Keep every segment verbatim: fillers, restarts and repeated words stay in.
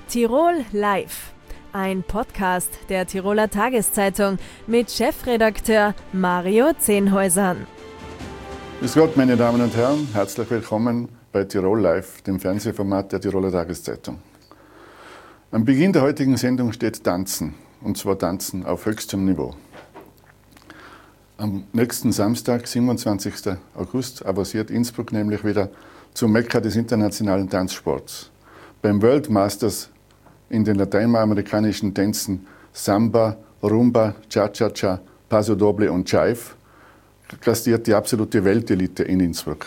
Tirol Live, ein Podcast der Tiroler Tageszeitung mit Chefredakteur Mario Zehnhäusern. Grüß Gott, meine Damen und Herren, herzlich willkommen bei Tirol Live, dem Fernsehformat der Tiroler Tageszeitung. Am Beginn der heutigen Sendung steht Tanzen, und zwar Tanzen auf höchstem Niveau. Am nächsten Samstag, siebenundzwanzigsten August, avanciert Innsbruck nämlich wieder zum Mekka des internationalen Tanzsports. Beim World Masters in den lateinamerikanischen Tänzen Samba, Rumba, Cha-Cha-Cha, Paso Doble und Jive gastiert die absolute Weltelite in Innsbruck.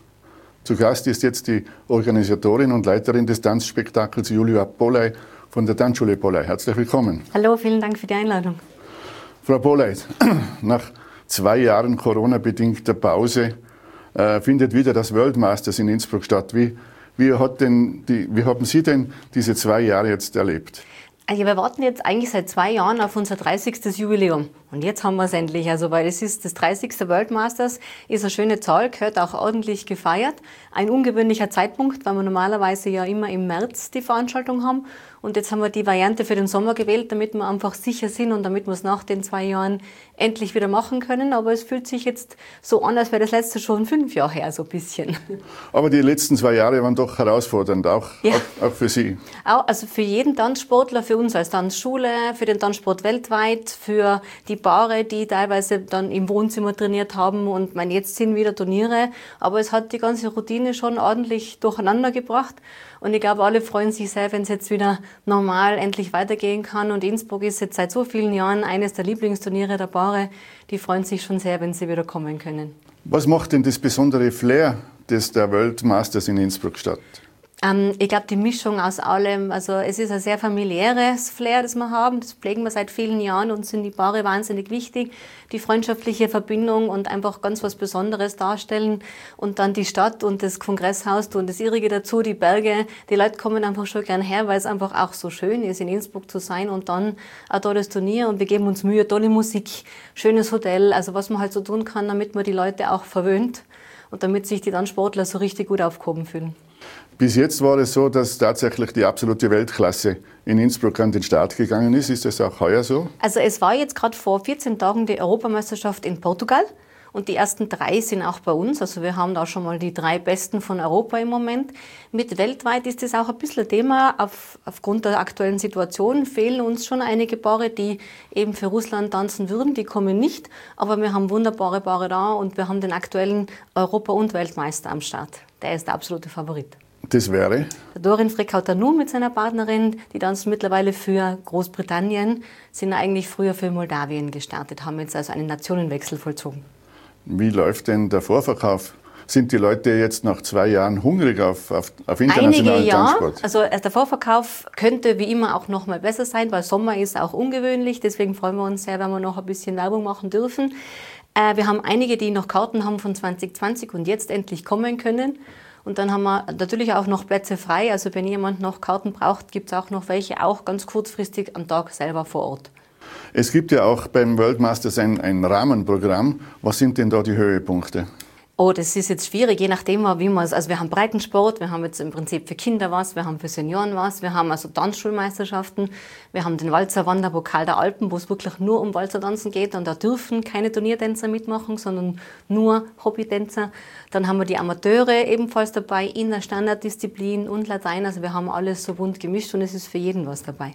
Zu Gast ist jetzt die Organisatorin und Leiterin des Tanzspektakels Julia Polay von der Tanzschule Polay. Herzlich willkommen. Hallo, vielen Dank für die Einladung. Frau Polay, nach zwei Jahren Corona-bedingter Pause äh, findet wieder das World Masters in Innsbruck statt. Wie, wie, hat denn die, wie haben Sie denn diese zwei Jahre jetzt erlebt? Also wir warten jetzt eigentlich seit zwei Jahren auf unser dreißigstes Jubiläum. Und jetzt haben wir es endlich. Also, weil es ist das dreißigste World Masters, ist eine schöne Zahl, gehört auch ordentlich gefeiert. Ein ungewöhnlicher Zeitpunkt, weil wir normalerweise ja immer im März die Veranstaltung haben. Und jetzt haben wir die Variante für den Sommer gewählt, damit wir einfach sicher sind und damit wir es nach den zwei Jahren endlich wieder machen können. Aber es fühlt sich jetzt so an, als wäre das letzte schon fünf Jahre her, so ein bisschen. Aber die letzten zwei Jahre waren doch herausfordernd, auch, ja. auch, auch für Sie. Auch, also für jeden Tanzsportler, für uns als Tanzschule, für den Tanzsport weltweit, für die Paare, die teilweise dann im Wohnzimmer trainiert haben. Und mein, jetzt sind wieder Turniere. Aber es hat die ganze Routine schon ordentlich durcheinander gebracht. Und ich glaube, alle freuen sich sehr, wenn es jetzt wieder normal endlich weitergehen kann. Und Innsbruck ist jetzt seit so vielen Jahren eines der Lieblingsturniere der Paare. Die freuen sich schon sehr, wenn sie wieder kommen können. Was macht denn das besondere Flair des der World Masters in Innsbruck statt? Ähm, ich glaube, die Mischung aus allem, also es ist ein sehr familiäres Flair, das wir haben. Das pflegen wir seit vielen Jahren und sind die Paare wahnsinnig wichtig. Die freundschaftliche Verbindung und einfach ganz was Besonderes darstellen. Und dann die Stadt und das Kongresshaus und das Ihrige dazu, die Berge. Die Leute kommen einfach schon gern her, weil es einfach auch so schön ist, in Innsbruck zu sein. Und dann ein tolles Turnier und wir geben uns Mühe, tolle Musik, schönes Hotel. Also was man halt so tun kann, damit man die Leute auch verwöhnt und damit sich die Tanzsportler so richtig gut aufgehoben fühlen. Bis jetzt war es so, dass tatsächlich die absolute Weltklasse in Innsbruck an den Start gegangen ist. Ist das auch heuer so? Also es war jetzt gerade vor vierzehn Tagen die Europameisterschaft in Portugal. Und die ersten drei sind auch bei uns. Also wir haben da schon mal die drei Besten von Europa im Moment. Mit weltweit ist das auch ein bisschen ein Thema. Auf, aufgrund der aktuellen Situation fehlen uns schon einige Paare, die eben für Russland tanzen würden. Die kommen nicht. Aber wir haben wunderbare Paare da und wir haben den aktuellen Europa- und Weltmeister am Start. Der ist der absolute Favorit. Das wäre? Der Dorin Frekhautanou mit seiner Partnerin, die tanzen mittlerweile für Großbritannien, sind eigentlich früher für Moldawien gestartet, haben jetzt also einen Nationenwechsel vollzogen. Wie läuft denn der Vorverkauf? Sind die Leute jetzt nach zwei Jahren hungrig auf, auf, auf internationalen Einige, ja. Tanzsport? Also der Vorverkauf könnte wie immer auch noch mal besser sein, weil Sommer ist auch ungewöhnlich. Deswegen freuen wir uns sehr, wenn wir noch ein bisschen Werbung machen dürfen. Äh, wir haben einige, die noch Karten haben von zwanzig zwanzig und jetzt endlich kommen können. Und dann haben wir natürlich auch noch Plätze frei. Also wenn jemand noch Karten braucht, gibt es auch noch welche, auch ganz kurzfristig am Tag selber vor Ort. Es gibt ja auch beim World Masters ein, ein Rahmenprogramm. Was sind denn da die Höhepunkte? Oh, das ist jetzt schwierig, je nachdem, wie man es, also wir haben Breitensport, wir haben jetzt im Prinzip für Kinder was, wir haben für Senioren was, wir haben also Tanzschulmeisterschaften, wir haben den Walzer-Wanderpokal der Alpen, wo es wirklich nur um Walzertanzen geht und da dürfen keine Turniertänzer mitmachen, sondern nur Hobbytänzer. Dann haben wir die Amateure ebenfalls dabei in der Standarddisziplin und Latein, also wir haben alles so bunt gemischt und es ist für jeden was dabei.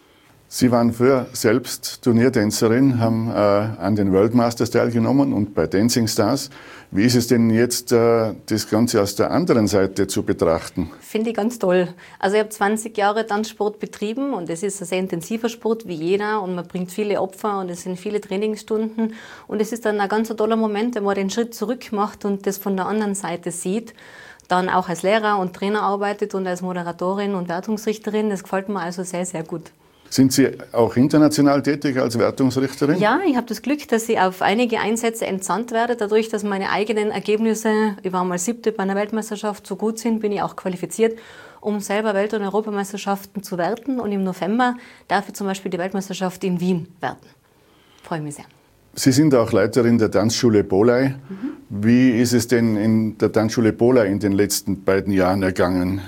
Sie waren früher selbst Turniertänzerin, haben äh, an den World Masters teilgenommen und bei Dancing Stars. Wie ist es denn jetzt, äh, das Ganze aus der anderen Seite zu betrachten? Finde ich ganz toll. Also ich habe zwanzig Jahre Tanzsport betrieben und es ist ein sehr intensiver Sport wie jeder und man bringt viele Opfer und es sind viele Trainingsstunden und es ist dann ein ganz toller Moment, wenn man den Schritt zurück macht und das von der anderen Seite sieht. Dann auch als Lehrer und Trainer arbeitet und als Moderatorin und Wertungsrichterin. Das gefällt mir also sehr, sehr gut. Sind Sie auch international tätig als Wertungsrichterin? Ja, ich habe das Glück, dass ich auf einige Einsätze entsandt werde. Dadurch, dass meine eigenen Ergebnisse, ich war mal siebte bei einer Weltmeisterschaft, so gut sind, bin ich auch qualifiziert, um selber Welt- und Europameisterschaften zu werten. Und im November darf ich zum Beispiel die Weltmeisterschaft in Wien werten. Freue mich sehr. Sie sind auch Leiterin der Tanzschule Polay. Mhm. Wie ist es denn in der Tanzschule Polay in den letzten beiden Jahren ergangen?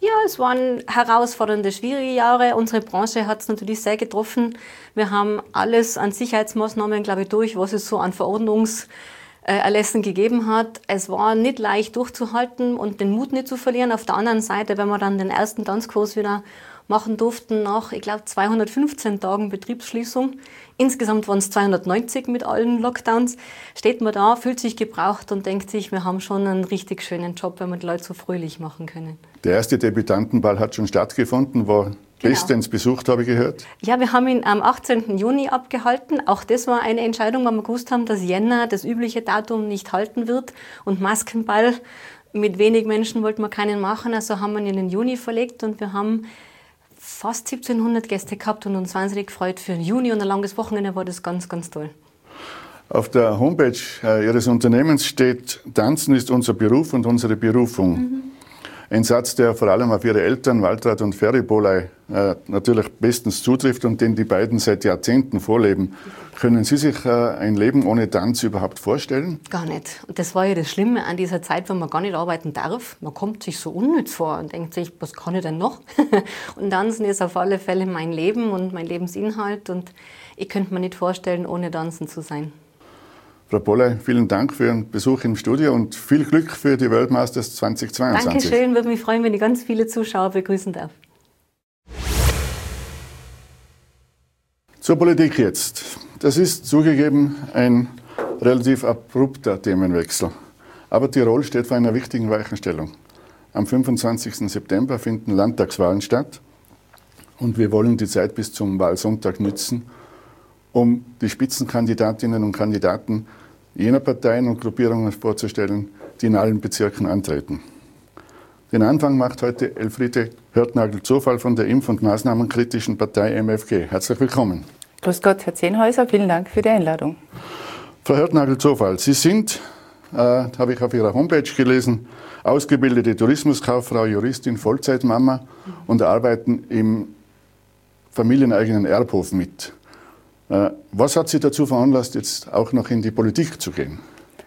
Ja, es waren herausfordernde, schwierige Jahre. Unsere Branche hat es natürlich sehr getroffen. Wir haben alles an Sicherheitsmaßnahmen, glaube ich, durch, was es so an Verordnungserlässen gegeben hat. Es war nicht leicht durchzuhalten und den Mut nicht zu verlieren. Auf der anderen Seite, wenn wir dann den ersten Tanzkurs wieder machen durften, nach, ich glaube, zweihundertfünfzehn Tagen Betriebsschließung. Insgesamt waren es zweihundertneunzig mit allen Lockdowns. Steht man da, fühlt sich gebraucht und denkt sich, wir haben schon einen richtig schönen Job, wenn wir die Leute so fröhlich machen können. Der erste Debütantenball hat schon stattgefunden, war genau. bestens besucht, habe ich gehört. Ja, wir haben ihn am achtzehnten Juni abgehalten. Auch das war eine Entscheidung, weil wir gewusst haben, dass Jänner das übliche Datum nicht halten wird. Und Maskenball mit wenig Menschen wollten wir keinen machen, also haben wir ihn in den Juni verlegt und wir haben fast siebzehnhundert Gäste gehabt und uns wahnsinnig gefreut. Für den Juni und ein langes Wochenende war das ganz, ganz toll. Auf der Homepage äh, Ihres Unternehmens steht, Tanzen ist unser Beruf und unsere Berufung. Mhm. Ein Satz, der vor allem auf Ihre Eltern, Waltraud und Ferry Boley, äh, natürlich bestens zutrifft und den die beiden seit Jahrzehnten vorleben. Können Sie sich äh, ein Leben ohne Tanz überhaupt vorstellen? Gar nicht. Und das war ja das Schlimme an dieser Zeit, wenn man gar nicht arbeiten darf. Man kommt sich so unnütz vor und denkt sich, was kann ich denn noch? Und Tanzen ist auf alle Fälle mein Leben und mein Lebensinhalt. Und ich könnte mir nicht vorstellen, ohne Tanzen zu sein. Frau Boley, vielen Dank für Ihren Besuch im Studio und viel Glück für die World Masters zweitausendzweiundzwanzig. Dankeschön, würde mich freuen, wenn ich ganz viele Zuschauer begrüßen darf. Zur Politik jetzt. Das ist zugegeben ein relativ abrupter Themenwechsel. Aber Tirol steht vor einer wichtigen Weichenstellung. Am fünfundzwanzigsten September finden Landtagswahlen statt und wir wollen die Zeit bis zum Wahlsonntag nützen, um die Spitzenkandidatinnen und Kandidaten jener Parteien und Gruppierungen vorzustellen, die in allen Bezirken antreten. Den Anfang macht heute Elfriede Hörtnagl-Zofall von der impf- und maßnahmenkritischen Partei M F G. Herzlich willkommen. Grüß Gott, Herr Zehnhäuser, vielen Dank für die Einladung. Frau Hörtnagl-Zofall, Sie sind, äh, habe ich auf Ihrer Homepage gelesen, ausgebildete Tourismuskauffrau, Juristin, Vollzeitmama und arbeiten im familieneigenen Erbhof mit. Was hat Sie dazu veranlasst, jetzt auch noch in die Politik zu gehen?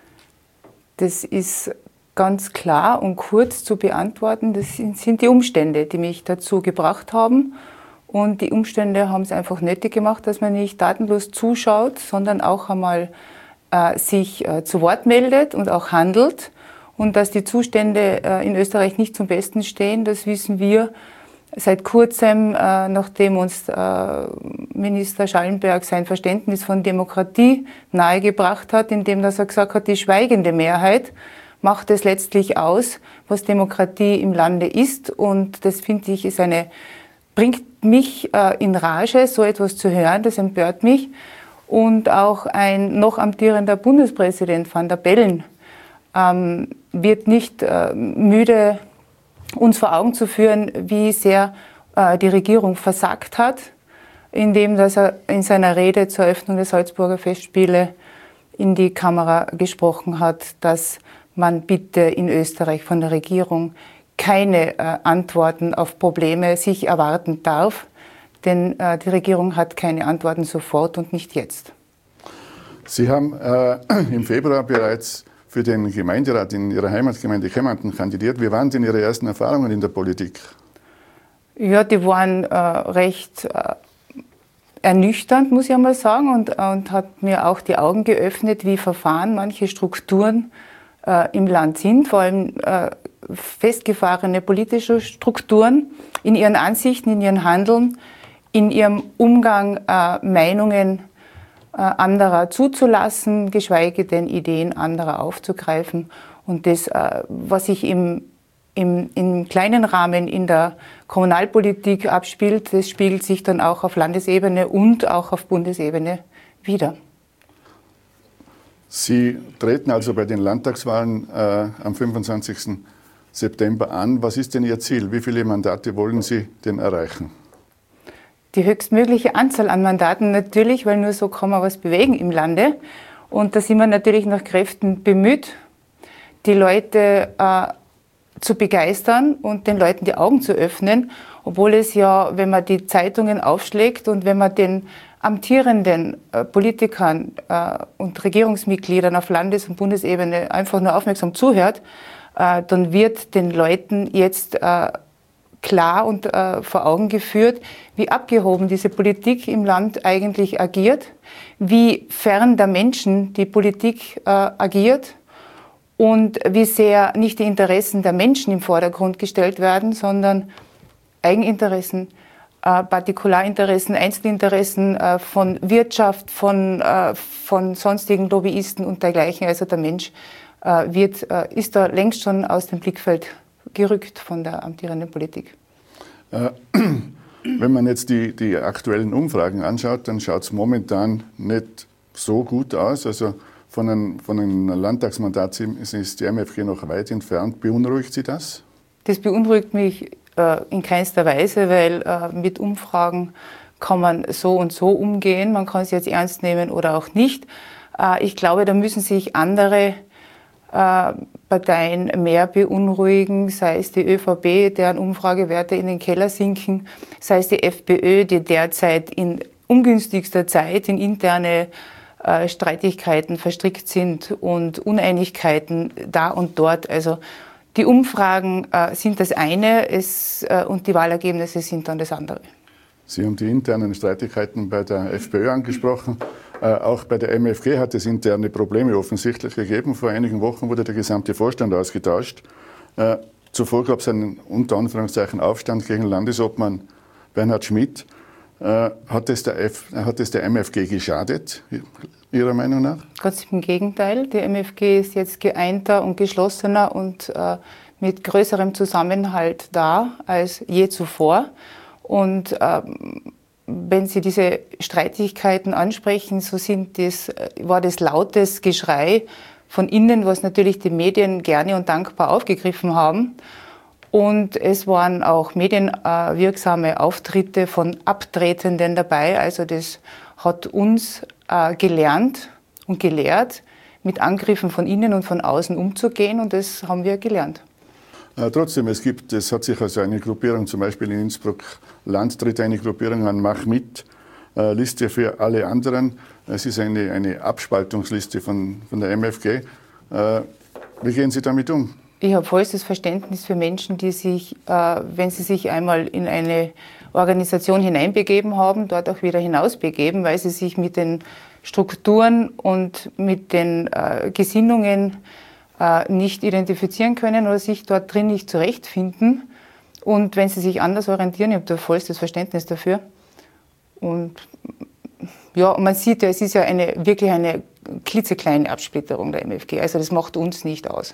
Das ist ganz klar und kurz zu beantworten. Das sind die Umstände, die mich dazu gebracht haben. Und die Umstände haben es einfach nötig gemacht, dass man nicht tatenlos zuschaut, sondern auch einmal äh, sich äh, zu Wort meldet und auch handelt. Und dass die Zustände äh, in Österreich nicht zum Besten stehen, das wissen wir seit kurzem, äh, nachdem uns äh, Minister Schallenberg sein Verständnis von Demokratie nahegebracht hat, indem dass er gesagt hat, die schweigende Mehrheit macht es letztlich aus, was Demokratie im Lande ist. Und das, finde ich, ist eine, bringt mich äh, in Rage, so etwas zu hören, das empört mich. Und auch ein noch amtierender Bundespräsident Van der Bellen ähm, wird nicht äh, müde, uns vor Augen zu führen, wie sehr äh, die Regierung versagt hat, indem dass er in seiner Rede zur Eröffnung der Salzburger Festspiele in die Kamera gesprochen hat, dass man bitte in Österreich von der Regierung keine äh, Antworten auf Probleme sich erwarten darf, denn äh, die Regierung hat keine Antworten sofort und nicht jetzt. Sie haben äh, im Februar bereits für den Gemeinderat in Ihrer Heimatgemeinde Kempten kandidiert. Wie waren denn Ihre ersten Erfahrungen in der Politik? Ja, die waren äh, recht äh, ernüchternd, muss ich einmal sagen, und, und hat mir auch die Augen geöffnet, wie verfahren manche Strukturen äh, im Land sind, vor allem äh, festgefahrene politische Strukturen in ihren Ansichten, in ihrem Handeln, in ihrem Umgang äh, Meinungen anderer zuzulassen, geschweige denn Ideen anderer aufzugreifen. Und das, was sich im, im, im kleinen Rahmen in der Kommunalpolitik abspielt, das spiegelt sich dann auch auf Landesebene und auch auf Bundesebene wider. Sie treten also bei den Landtagswahlen äh, am fünfundzwanzigsten September an. Was ist denn Ihr Ziel? Wie viele Mandate wollen Sie denn erreichen? Die höchstmögliche Anzahl an Mandaten natürlich, weil nur so kann man was bewegen im Lande. Und da sind wir natürlich nach Kräften bemüht, die Leute äh, zu begeistern und den Leuten die Augen zu öffnen, obwohl es ja, wenn man die Zeitungen aufschlägt und wenn man den amtierenden äh, Politikern äh, und Regierungsmitgliedern auf Landes- und Bundesebene einfach nur aufmerksam zuhört, äh, dann wird den Leuten jetzt äh, klar und äh, vor Augen geführt, wie abgehoben diese Politik im Land eigentlich agiert, wie fern der Menschen die Politik äh, agiert und wie sehr nicht die Interessen der Menschen im Vordergrund gestellt werden, sondern Eigeninteressen, äh, Partikularinteressen, Einzelinteressen äh, von Wirtschaft, von, äh, von sonstigen Lobbyisten und dergleichen. Also der Mensch äh, wird, äh, ist da längst schon aus dem Blickfeld gerückt von der amtierenden Politik. Äh, wenn man jetzt die, die aktuellen Umfragen anschaut, dann schaut es momentan nicht so gut aus. Also von einem, von einem Landtagsmandat ist die M F G noch weit entfernt. Beunruhigt Sie das? Das beunruhigt mich äh, in keinster Weise, weil äh, mit Umfragen kann man so und so umgehen. Man kann sie jetzt ernst nehmen oder auch nicht. Äh, ich glaube, da müssen sich andere äh, Parteien mehr beunruhigen, sei es die ÖVP, deren Umfragewerte in den Keller sinken, sei es die FPÖ, die derzeit in ungünstigster Zeit in interne äh, Streitigkeiten verstrickt sind und Uneinigkeiten da und dort. Also die Umfragen äh, sind das eine es, äh, und die Wahlergebnisse sind dann das andere. Sie haben die internen Streitigkeiten bei der FPÖ angesprochen. Äh, auch bei der M F G hat es interne Probleme offensichtlich gegeben. Vor einigen Wochen wurde der gesamte Vorstand ausgetauscht. Äh, zuvor gab es einen unter Anführungszeichen Aufstand gegen Landesobmann Bernhard Schmidt. Äh, hat, es der F, hat es der M F G geschadet, Ihrer Meinung nach? Ganz im Gegenteil. Die M F G ist jetzt geeinter und geschlossener und äh, mit größerem Zusammenhalt da als je zuvor. Und ähm, wenn Sie diese Streitigkeiten ansprechen, so sind das, war das lautes Geschrei von innen, was natürlich die Medien gerne und dankbar aufgegriffen haben. Und es waren auch medienwirksame Auftritte von Abtretenden dabei. Also das hat uns äh, gelernt und gelehrt, mit Angriffen von innen und von außen umzugehen. Und das haben wir gelernt. Äh, trotzdem, es gibt, es hat sich also eine Gruppierung, zum Beispiel in Innsbruck-Land tritt eine Gruppierung an, Mach mit, äh, Liste für alle anderen. Es ist eine, eine Abspaltungsliste von, von der M F G. Äh, wie gehen Sie damit um? Ich habe vollstes Verständnis für Menschen, die sich, äh, wenn sie sich einmal in eine Organisation hineinbegeben haben, dort auch wieder hinausbegeben, weil sie sich mit den Strukturen und mit den äh, Gesinnungen äh, nicht identifizieren können oder sich dort drin nicht zurechtfinden. Und wenn sie sich anders orientieren, ich habe da vollstes Verständnis dafür. Und ja, man sieht ja, es ist ja eine, wirklich eine klitzekleine Absplitterung der M F G. Also das macht uns nicht aus.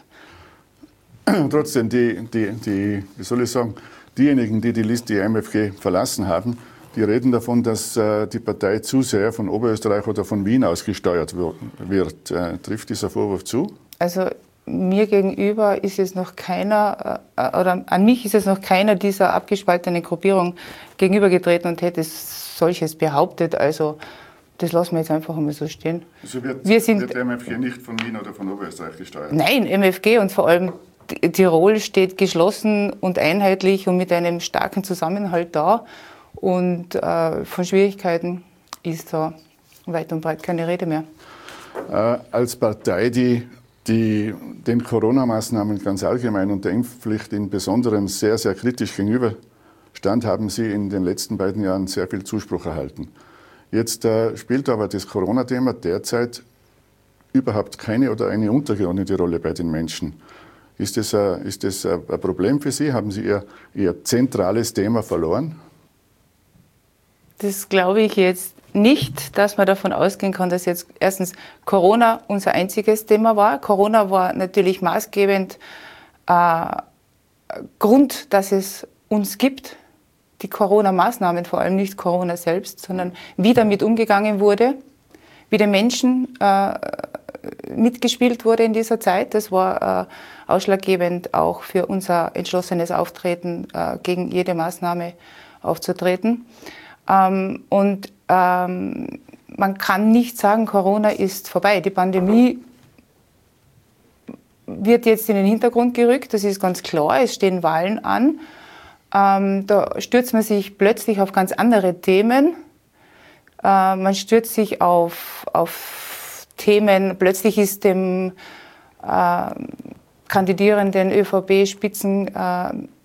Trotzdem, die, die, die, wie soll ich sagen, diejenigen, die die Liste M F G verlassen haben, die reden davon, dass äh, die Partei zu sehr von Oberösterreich oder von Wien aus gesteuert wird. Äh, trifft dieser Vorwurf zu? Also mir gegenüber ist es noch keiner, äh, oder an mich ist es noch keiner dieser abgespaltenen Gruppierung gegenübergetreten und hätte solches behauptet. Also das lassen wir jetzt einfach einmal so stehen. Also wird, wir sind, wird M F G nicht von Wien oder von Oberösterreich gesteuert? Nein, M F G und vor allem Tirol steht geschlossen und einheitlich und mit einem starken Zusammenhalt da. Und äh, von Schwierigkeiten ist da weit und breit keine Rede mehr. Äh, als Partei, die, die den Corona-Maßnahmen ganz allgemein und der Impfpflicht im Besonderen sehr, sehr kritisch gegenüberstand, haben Sie in den letzten beiden Jahren sehr viel Zuspruch erhalten. Jetzt äh, spielt aber das Corona-Thema derzeit überhaupt keine oder eine untergeordnete Rolle bei den Menschen. Ist das, ein, ist das ein Problem für Sie? Haben Sie Ihr, Ihr zentrales Thema verloren? Das glaube ich jetzt nicht, dass man davon ausgehen kann, dass jetzt erstens Corona unser einziges Thema war. Corona war natürlich maßgebend äh, Grund, dass es uns gibt. Die Corona-Maßnahmen, vor allem nicht Corona selbst, sondern wie damit umgegangen wurde, wie den Menschen äh, mitgespielt wurde in dieser Zeit. Das war äh, ausschlaggebend auch für unser entschlossenes Auftreten, äh, gegen jede Maßnahme aufzutreten. Ähm, und ähm, man kann nicht sagen, Corona ist vorbei. Die Pandemie wird jetzt in den Hintergrund gerückt, das ist ganz klar. Es stehen Wahlen an. Ähm, da stürzt man sich plötzlich auf ganz andere Themen. Äh, man stürzt sich auf, auf Themen, plötzlich ist dem äh, kandidierenden ÖVP-Spitzenkandidaten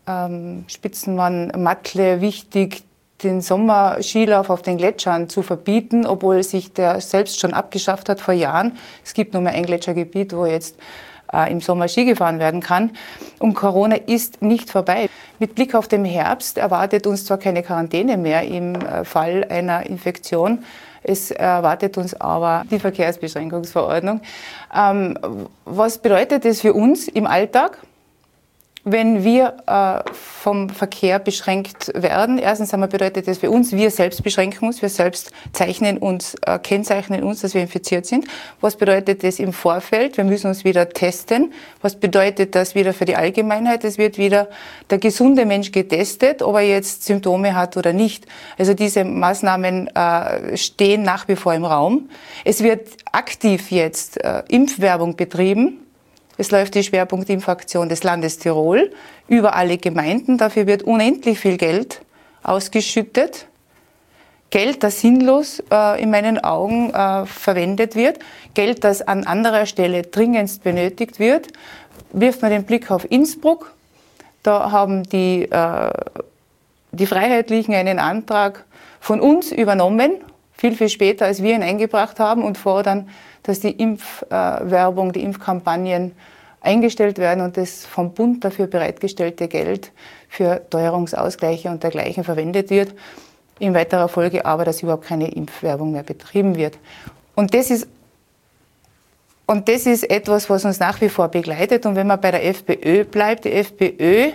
ähm, Spitzenmann Matle wichtig, den Sommerskilauf auf den Gletschern zu verbieten, obwohl sich der selbst schon abgeschafft hat vor Jahren. Es gibt nur mehr ein Gletschergebiet, wo jetzt äh, im Sommer Ski gefahren werden kann. Und Corona ist nicht vorbei. Mit Blick auf den Herbst erwartet uns zwar keine Quarantäne mehr im äh, Fall einer Infektion, es erwartet uns aber die Verkehrsbeschränkungsverordnung. Ähm, was bedeutet das für uns im Alltag? Wenn wir äh, vom Verkehr beschränkt werden, erstens einmal bedeutet das für uns, wir selbst beschränken uns, wir selbst zeichnen uns, äh, kennzeichnen uns, dass wir infiziert sind. Was bedeutet das im Vorfeld? Wir müssen uns wieder testen. Was bedeutet das wieder für die Allgemeinheit? Es wird wieder der gesunde Mensch getestet, ob er jetzt Symptome hat oder nicht. Also diese Maßnahmen äh, stehen nach wie vor im Raum. Es wird aktiv jetzt äh, Impfwerbung betrieben. Es läuft die Schwerpunktimpfaktion des Landes Tirol über alle Gemeinden. Dafür wird unendlich viel Geld ausgeschüttet. Geld, das sinnlos äh, in meinen Augen äh, verwendet wird. Geld, das an anderer Stelle dringendst benötigt wird. Wirft man den Blick auf Innsbruck. Da haben die, äh, die Freiheitlichen einen Antrag von uns übernommen, viel, viel später, als wir ihn eingebracht haben, und fordern, dass die Impfwerbung, die Impfkampagnen eingestellt werden und das vom Bund dafür bereitgestellte Geld für Teuerungsausgleiche und dergleichen verwendet wird. In weiterer Folge aber, dass überhaupt keine Impfwerbung mehr betrieben wird. Und das ist, und das ist etwas, was uns nach wie vor begleitet. Und wenn man bei der FPÖ bleibt, die FPÖ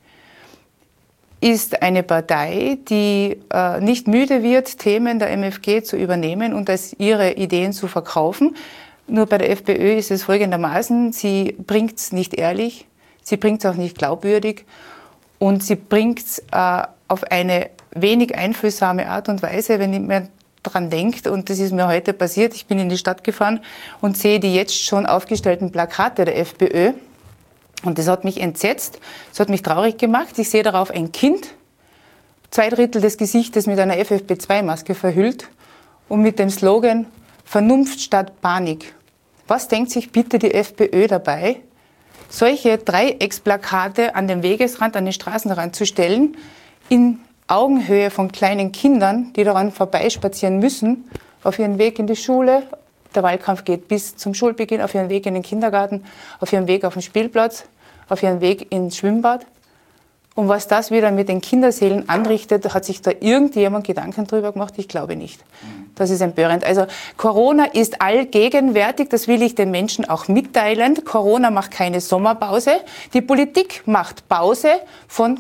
ist eine Partei, die äh, nicht müde wird, Themen der M F G zu übernehmen und als ihre Ideen zu verkaufen. Nur bei der FPÖ ist es folgendermaßen, sie bringt es nicht ehrlich, sie bringt es auch nicht glaubwürdig und sie bringt es äh, auf eine wenig einfühlsame Art und Weise, wenn man daran denkt, und das ist mir heute passiert, ich bin in die Stadt gefahren und sehe die jetzt schon aufgestellten Plakate der FPÖ. Und das hat mich entsetzt, das hat mich traurig gemacht. Ich sehe darauf ein Kind, zwei Drittel des Gesichtes mit einer F F P zwei Maske verhüllt und mit dem Slogan Vernunft statt Panik. Was denkt sich bitte die FPÖ dabei, solche Dreiecksplakate an den Wegesrand, an den Straßenrand zu stellen, in Augenhöhe von kleinen Kindern, die daran vorbeispazieren müssen, auf ihren Weg in die Schule? Der Wahlkampf geht bis zum Schulbeginn, auf ihren Weg in den Kindergarten, auf ihren Weg auf den Spielplatz, auf ihren Weg ins Schwimmbad. Und was das wieder mit den Kinderseelen anrichtet, hat sich da irgendjemand Gedanken drüber gemacht? Ich glaube nicht. Das ist empörend. Also Corona ist allgegenwärtig, das will ich den Menschen auch mitteilen. Corona macht keine Sommerpause. Die Politik macht Pause von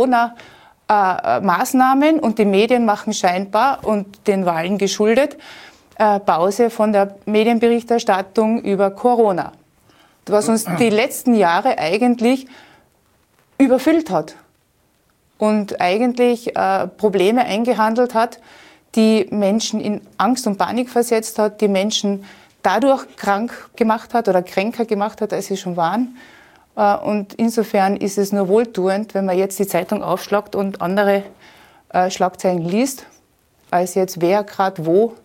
Corona-Maßnahmen und die Medien machen scheinbar und den Wahlen geschuldet Pause von der Medienberichterstattung über Corona, was uns die letzten Jahre eigentlich überfüllt hat und eigentlich äh, Probleme eingehandelt hat, die Menschen in Angst und Panik versetzt hat, die Menschen dadurch krank gemacht hat oder kränker gemacht hat, als sie schon waren. Äh, und insofern ist es nur wohltuend, wenn man jetzt die Zeitung aufschlagt und andere äh, Schlagzeilen liest, als jetzt wer gerade wo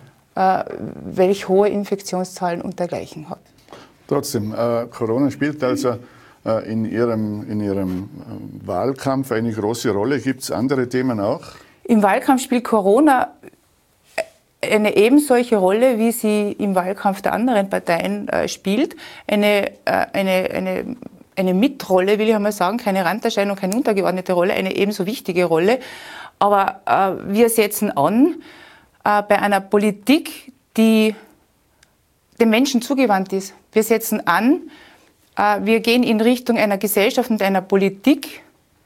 welch hohe Infektionszahlen und dergleichen hat. Trotzdem, äh, Corona spielt also äh, in Ihrem, in Ihrem äh, Wahlkampf eine große Rolle. Gibt es andere Themen auch? Im Wahlkampf spielt Corona eine ebensolche Rolle, wie sie im Wahlkampf der anderen Parteien äh, spielt. Eine, äh, eine, eine, eine Mitrolle, will ich einmal sagen, keine Randerscheinung, keine untergeordnete Rolle, eine ebenso wichtige Rolle. Aber äh, wir setzen an, bei einer Politik, die dem Menschen zugewandt ist. Wir setzen an, wir gehen in Richtung einer Gesellschaft und einer Politik,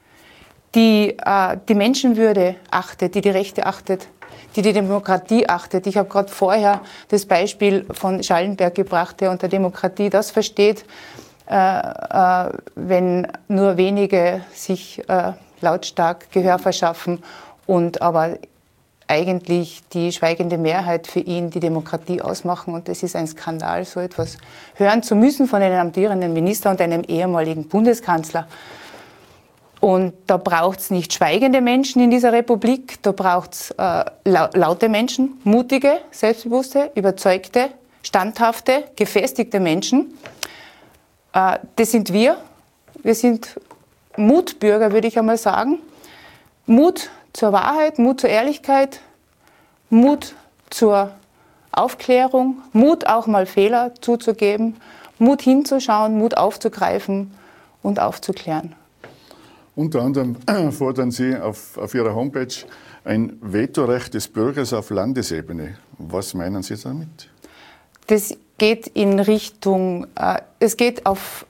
die die Menschenwürde achtet, die die Rechte achtet, die die Demokratie achtet. Ich habe gerade vorher das Beispiel von Schallenberg gebracht, der unter Demokratie das versteht, wenn nur wenige sich lautstark Gehör verschaffen und aber eigentlich die schweigende Mehrheit für ihn die Demokratie ausmachen. Und das ist ein Skandal, so etwas hören zu müssen von einem amtierenden Minister und einem ehemaligen Bundeskanzler. Und da braucht es nicht schweigende Menschen in dieser Republik, da braucht es äh, laute Menschen, mutige, selbstbewusste, überzeugte, standhafte, gefestigte Menschen. Äh, das sind wir. Wir sind Mutbürger, würde ich einmal sagen. Mut zur Wahrheit, Mut zur Ehrlichkeit, Mut zur Aufklärung, Mut auch mal Fehler zuzugeben, Mut hinzuschauen, Mut aufzugreifen und aufzuklären. Unter anderem fordern Sie auf, auf Ihrer Homepage ein Vetorecht des Bürgers auf Landesebene. Was meinen Sie damit? Das geht in Richtung, äh, es geht auf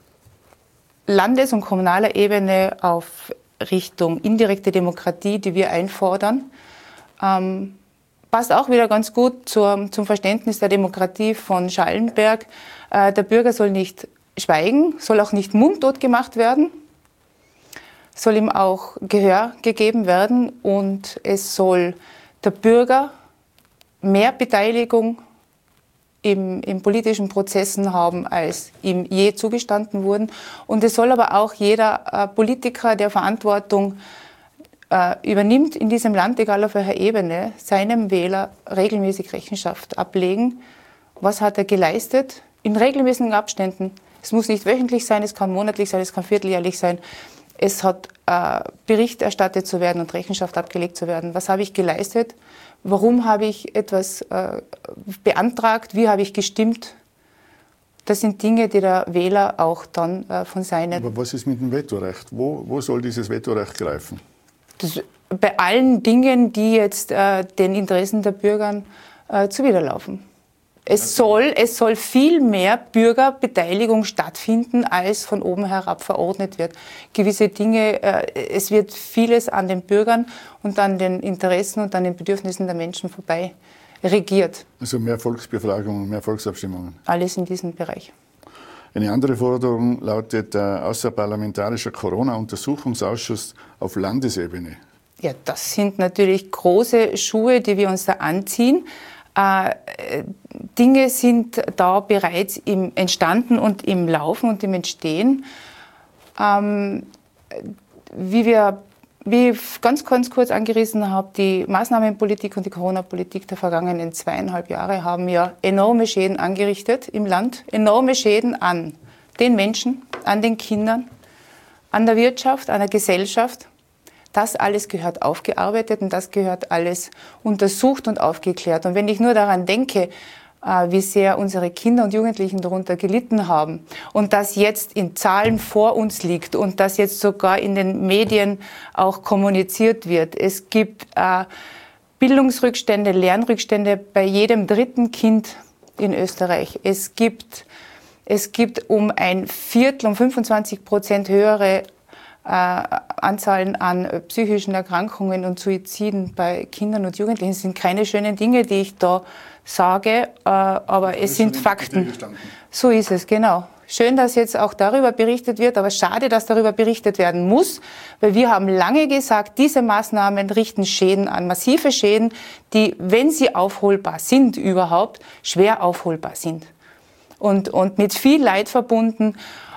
Landes- und kommunaler Ebene auf Richtung indirekte Demokratie, die wir einfordern. Ähm, passt auch wieder ganz gut zur, zum Verständnis der Demokratie von Schallenberg. Äh, der Bürger soll nicht schweigen, soll auch nicht mundtot gemacht werden, soll ihm auch Gehör gegeben werden und es soll der Bürger mehr Beteiligung im, im politischen Prozessen haben, als ihm je zugestanden wurden. Und es soll aber auch jeder äh, Politiker, der Verantwortung äh, übernimmt in diesem Land, egal auf welcher Ebene, seinem Wähler regelmäßig Rechenschaft ablegen. Was hat er geleistet? In regelmäßigen Abständen. Es muss nicht wöchentlich sein, es kann monatlich sein, es kann vierteljährlich sein. Es hat äh, Bericht erstattet zu werden und Rechenschaft abgelegt zu werden. Was habe ich geleistet? Warum habe ich etwas äh, beantragt? Wie habe ich gestimmt? Das sind Dinge, die der Wähler auch dann äh, von seinen... Aber was ist mit dem Vetorecht? Wo, wo soll dieses Vetorecht greifen? Das, bei allen Dingen, die jetzt äh, den Interessen der Bürger äh, zuwiderlaufen. Es soll, es soll viel mehr Bürgerbeteiligung stattfinden, als von oben herab verordnet wird. Gewisse Dinge, äh, es wird vieles an den Bürgern und an den Interessen und an den Bedürfnissen der Menschen vorbei regiert. Also mehr Volksbefragungen, mehr Volksabstimmungen. Alles in diesem Bereich. Eine andere Forderung lautet der außerparlamentarische Corona-Untersuchungsausschuss auf Landesebene. Ja, das sind natürlich große Schuhe, die wir uns da anziehen. Äh, Dinge sind da bereits im entstanden und im Laufen und im Entstehen. Ähm, wie wir, wie ich ganz, ganz kurz angerissen habe, die Maßnahmenpolitik und die Corona-Politik der vergangenen zweieinhalb Jahre haben ja enorme Schäden angerichtet im Land, enorme Schäden an den Menschen, an den Kindern, an der Wirtschaft, an der Gesellschaft. Das alles gehört aufgearbeitet und das gehört alles untersucht und aufgeklärt. Und wenn ich nur daran denke, wie sehr unsere Kinder und Jugendlichen darunter gelitten haben und das jetzt in Zahlen vor uns liegt und das jetzt sogar in den Medien auch kommuniziert wird. Es gibt Bildungsrückstände, Lernrückstände bei jedem dritten Kind in Österreich. Es gibt, es gibt um ein Viertel, um fünfundzwanzig Prozent höhere Äh, Anzahlen an psychischen Erkrankungen und Suiziden bei Kindern und Jugendlichen. Das sind keine schönen Dinge, die ich da sage, äh, aber es sind Fakten. So ist es, genau. Schön, dass jetzt auch darüber berichtet wird, aber schade, dass darüber berichtet werden muss, weil wir haben lange gesagt, diese Maßnahmen richten Schäden an, massive Schäden, die, wenn sie aufholbar sind überhaupt, schwer aufholbar sind und, und mit viel Leid verbunden.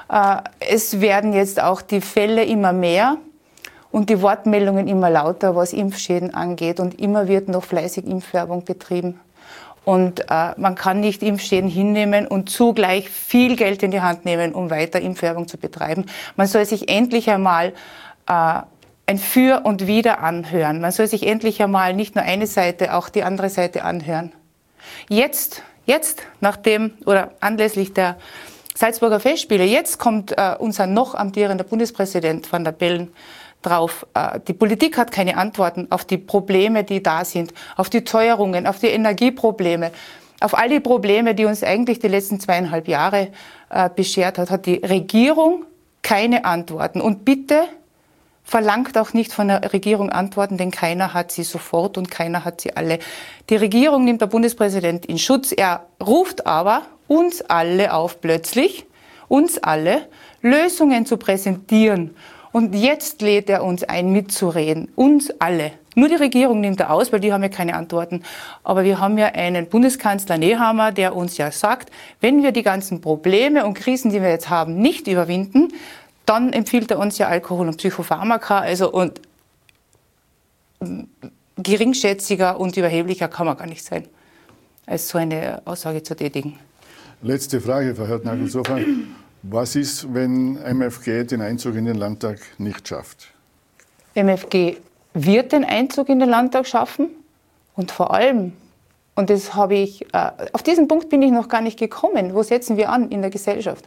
Es werden jetzt auch die Fälle immer mehr und die Wortmeldungen immer lauter, was Impfschäden angeht. Und immer wird noch fleißig Impfwerbung betrieben. Und äh, man kann nicht Impfschäden hinnehmen und zugleich viel Geld in die Hand nehmen, um weiter Impfwerbung zu betreiben. Man soll sich endlich einmal äh, ein Für und Wider anhören. Man soll sich endlich einmal nicht nur eine Seite, auch die andere Seite anhören. Jetzt, jetzt, nachdem oder anlässlich der Salzburger Festspiele. Jetzt kommt äh, unser noch amtierender Bundespräsident Van der Bellen drauf. Äh, die Politik hat keine Antworten auf die Probleme, die da sind, auf die Teuerungen, auf die Energieprobleme, auf all die Probleme, die uns eigentlich die letzten zweieinhalb Jahre äh, beschert hat, hat die Regierung keine Antworten. Und bitte verlangt auch nicht von der Regierung Antworten, denn keiner hat sie sofort und keiner hat sie alle. Die Regierung nimmt der Bundespräsident in Schutz. Er ruft aber uns alle auf, plötzlich, uns alle, Lösungen zu präsentieren. Und jetzt lädt er uns ein, mitzureden. Uns alle. Nur die Regierung nimmt er aus, weil die haben ja keine Antworten. Aber wir haben ja einen Bundeskanzler Nehammer, der uns ja sagt, wenn wir die ganzen Probleme und Krisen, die wir jetzt haben, nicht überwinden, dann empfiehlt er uns ja Alkohol und Psychopharmaka. Also und geringschätziger und überheblicher kann man gar nicht sein, als so eine Aussage zu tätigen. Letzte Frage, Frau Hörtnagel-Sofan. Was ist, wenn M F G den Einzug in den Landtag nicht schafft? M F G wird den Einzug in den Landtag schaffen und vor allem, und das habe ich, äh, auf diesen Punkt bin ich noch gar nicht gekommen, wo setzen wir an in der Gesellschaft?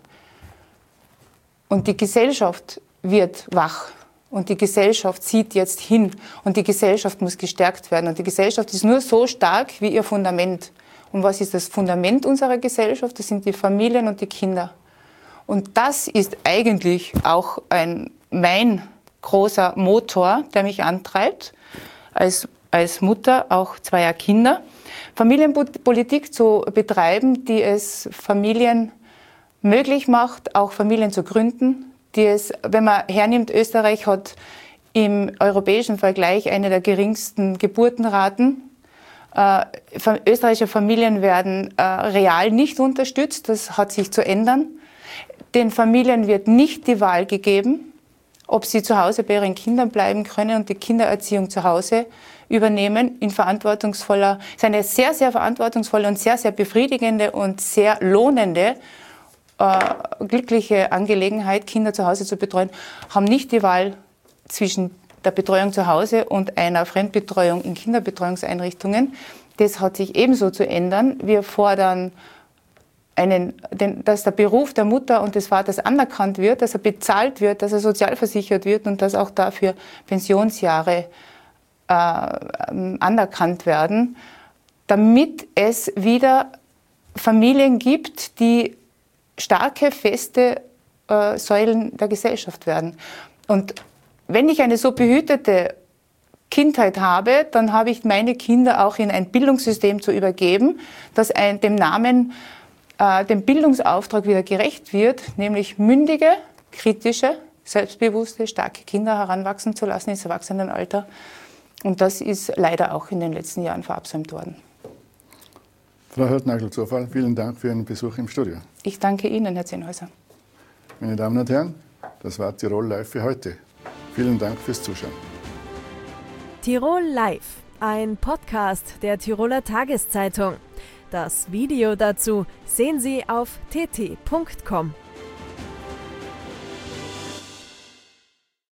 Und die Gesellschaft wird wach und die Gesellschaft sieht jetzt hin und die Gesellschaft muss gestärkt werden und die Gesellschaft ist nur so stark wie ihr Fundament. Und was ist das Fundament unserer Gesellschaft? Das sind die Familien und die Kinder. Und das ist eigentlich auch ein, mein großer Motor, der mich antreibt, als, als Mutter auch zweier Kinder, Familienpolitik zu betreiben, die es Familien möglich macht, auch Familien zu gründen, die es, wenn man hernimmt, Österreich hat im europäischen Vergleich eine der geringsten Geburtenraten. Äh, österreichische Familien werden äh, real nicht unterstützt, das hat sich zu ändern. Den Familien wird nicht die Wahl gegeben, ob sie zu Hause bei ihren Kindern bleiben können und die Kindererziehung zu Hause übernehmen in verantwortungsvoller, ist eine sehr, sehr verantwortungsvolle und sehr, sehr befriedigende und sehr lohnende, äh, glückliche Angelegenheit, Kinder zu Hause zu betreuen, haben nicht die Wahl zwischen der Betreuung zu Hause und einer Fremdbetreuung in Kinderbetreuungseinrichtungen. Das hat sich ebenso zu ändern. Wir fordern Einen, den, dass der Beruf der Mutter und des Vaters anerkannt wird, dass er bezahlt wird, dass er sozialversichert wird und dass auch dafür Pensionsjahre äh, anerkannt werden, damit es wieder Familien gibt, die starke, feste äh, Säulen der Gesellschaft werden. Und wenn ich eine so behütete Kindheit habe, dann habe ich meine Kinder auch in ein Bildungssystem zu übergeben, das ein, dem Namen dem Bildungsauftrag wieder gerecht wird, nämlich mündige, kritische, selbstbewusste, starke Kinder heranwachsen zu lassen ins Erwachsenenalter. Und das ist leider auch in den letzten Jahren verabsäumt worden. Frau Hörtnagel-Zufall, vielen Dank für Ihren Besuch im Studio. Ich danke Ihnen, Herr Zehnhäuser. Meine Damen und Herren, das war Tirol Live für heute. Vielen Dank fürs Zuschauen. Tirol Live, ein Podcast der Tiroler Tageszeitung. Das Video dazu sehen Sie auf t t punkt com.